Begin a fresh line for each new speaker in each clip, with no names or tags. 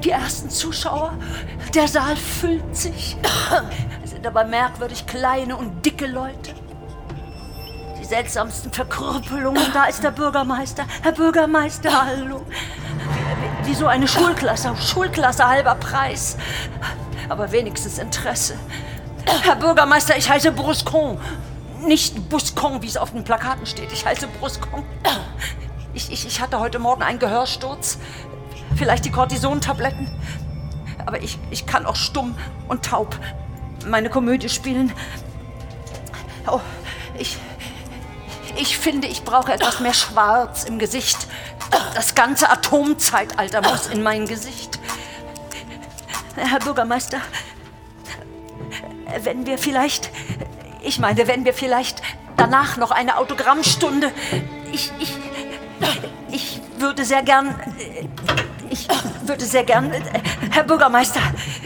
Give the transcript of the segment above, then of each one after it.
Die ersten Zuschauer. Der Saal füllt sich. Es sind aber merkwürdig kleine und dicke Leute. Die seltsamsten Verkrüppelungen. Da ist der Bürgermeister. Herr Bürgermeister, hallo. Wie so eine Schulklasse. Schulklasse, halber Preis. Aber wenigstens Interesse. Herr Bürgermeister, ich heiße Bruscon. Nicht Buscon, wie es auf den Plakaten steht. Ich heiße Bruscon. Ich hatte heute Morgen einen Gehörsturz. Vielleicht die Kortisontabletten. Aber ich kann auch stumm und taub meine Komödie spielen. Oh, ich finde, ich brauche etwas mehr Schwarz im Gesicht. Das ganze Atomzeitalter muss in mein Gesicht. Herr Bürgermeister, wenn wir vielleicht danach noch eine Autogrammstunde. Ich würde sehr gern, Herr Bürgermeister,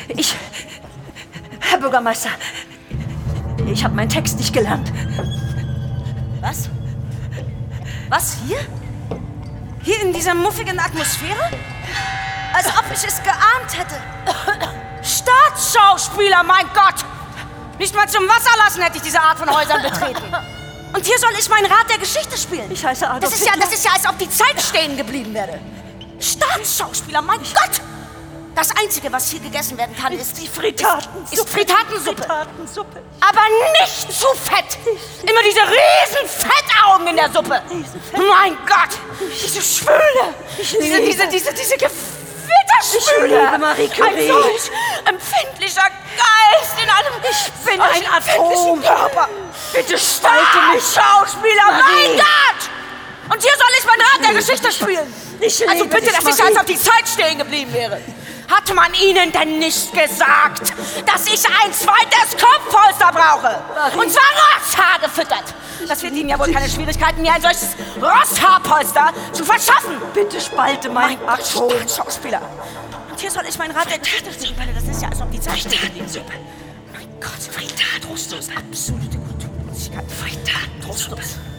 ich habe meinen Text nicht gelernt.
Was? Was, hier? Hier in dieser muffigen Atmosphäre? Als ob ich es geahnt hätte. Staatsschauspieler, mein Gott! Nicht mal zum Wasserlassen hätte ich diese Art von Häusern betreten. Und hier soll ich mein Rad der Geschichte spielen.
Ich heiße Adolf
Hitler. Das ist ja, als ob die Zeit stehen geblieben wäre. Staatsschauspieler, mein Gott! Das Einzige, was hier gegessen werden kann, ist
die Fritatensuppe.
Ist Fritatensuppe. Aber nicht zu fett. Immer diese riesen Fettaugen in der Suppe. Mein Gott! Diese Schwüle. Diese Gewitterschwüle.
Marie Curie.
Ein solch empfindlicher Geist in einem
bin ein Atom.
Körper.
Bitte spalte mich.
Schauspieler, mein Gott! Und hier soll ich mein Rad der Geschichte spielen. Also bitte, dass ich als auf die Zeit stehen geblieben wäre. Hat man Ihnen denn nicht gesagt, dass ich ein zweites Kopfpolster brauche? Marie. Und zwar Rosshaar gefüttert. Das wird Ihnen ja wohl keine Schwierigkeiten, mir ein solches Rosshaarpolster zu verschaffen.
Bitte spalte mein Atom.
Schauspieler. Und hier soll ich mein Rad der Geschichte spielen. Das ist ja, als ob die Zeit stehen geblieben wäre. Mein Gott, Fritatrostus. Absolute Kulturlosigkeit. Fritatrostus.